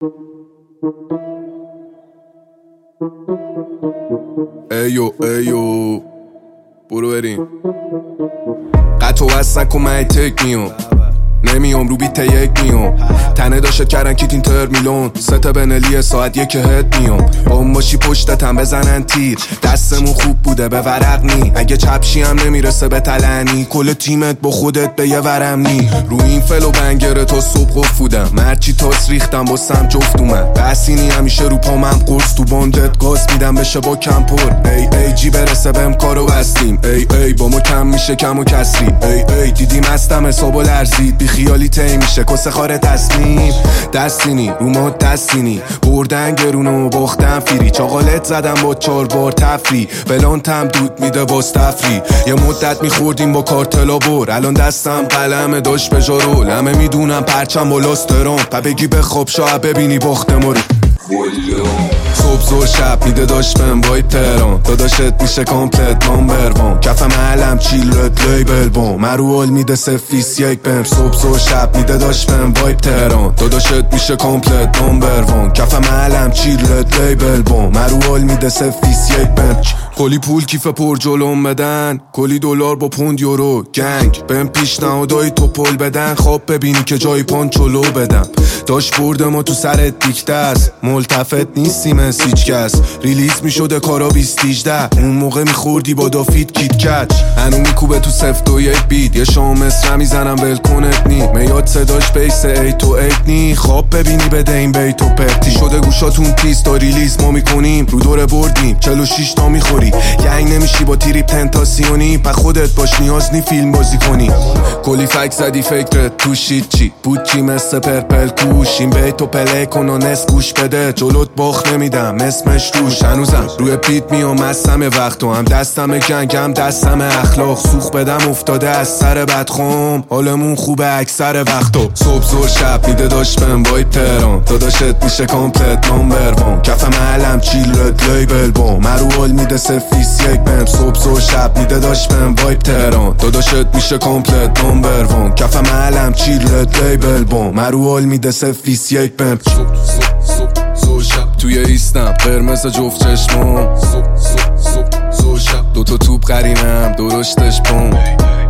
ایو ایو برو بریم قطع و وصل نکن من تک میام نمیام رو بیت یک میام تنه داشت کردن کیت اینتر میلون سته بنلی ساعت یک هد میام با اون باشی پشتتم بزنن تیر دستمون خوب بوده به ورق نی اگه چپشی هم نمیرسه به تلنی کل تیمت با خودت به یه ورم نی رو این فلو بنگره تا صبح قف بودم مرچی تاس ریختم با سم جفت اومد بسینی همیشه رو پامم قرص تو باندت گاز میدم بشه با کم پر ای جی برسه بهم کارو بستیم ای با ما کم میشه کم و کسری ای دیدیم هستم حسابو لرزید بی خیالی تی میشه کسه خاره تصمیم دستینی رو ما دستینی بردن گرونو باختن فیری چاقالت زدم با 4 بار تفری بلانتم دود میده باز تفری یه مدت میخوردیم با کارتلا بر الان دستم قلمه داشت به جارو لمه میدونم پرچم بالاست ترام و بگی بخواب شاید ببینی باختم رو صبح زور شب میده داشت بهم وایب تهران داداشت میشه کامپلت نامبر وان کفم علم چیل رد لیبل بام مرو میده سفیس یک بهم صبح زور شب میده داشت بهم وایب تهران داداشت میشه کامپلت نامبر وان کفم علم چیل رد لیبل بام مرو میده سفیس یک بهم کلی پول کیف پر جلوم بدن کلی دلار با پوند یورو گنگ بهم پیشنهادای تو پل بدن خواب ببینی که جای پانچولو بدم داشت برده ما تو سرت دیکته است ملتفت نیستیم از هیچ کس ریلیز میشده کارا 2018 اون موقع میخوردی با دافید کیت کچ هنو میکوبه تو سفت و یک بیت یه شام مصر میزنم ولکنت نی میاد صداش بیس 8 to 8 نی خواب ببینی بده این بیت و پرتی شده گوشاتون تیز تا ریلیز ما میکنیم رو دور بردیم 46 تا میخوری گنگ نمیشی با تیریپ تنتاسیونی پا خودت باش نیاز نی فیلم بازی کنی کلی فک زدی فکرت تو شید چی بود چی مثل پرپل کوش این بیت و پله کن و نس گوش بده جلوت باخ نمیدم اسمش روش هنوزم روی پیت میام هستم وقت و هم دستم گنگ هم دستم اخلاق سوخ بدم افتاده از سر بدخوم حالمون خوبه اکثر وقتا صبح زور شب میده داشت بهم وایب تهران داداشت میشه کامپلت نامبر وان کفم علم چیل رد لیبل بام مرو میده سفیس یک بهم صبح زور شب میده داشت بهم وایب تهران داداشت میشه کامپلت نامبر وان کفم علم چیل رد لیبل بام مرو میده سفیس یک بهم زور شب توی ایستم قرمز جفت چشمام زور شب دوتا توپ قرینم درشتش پام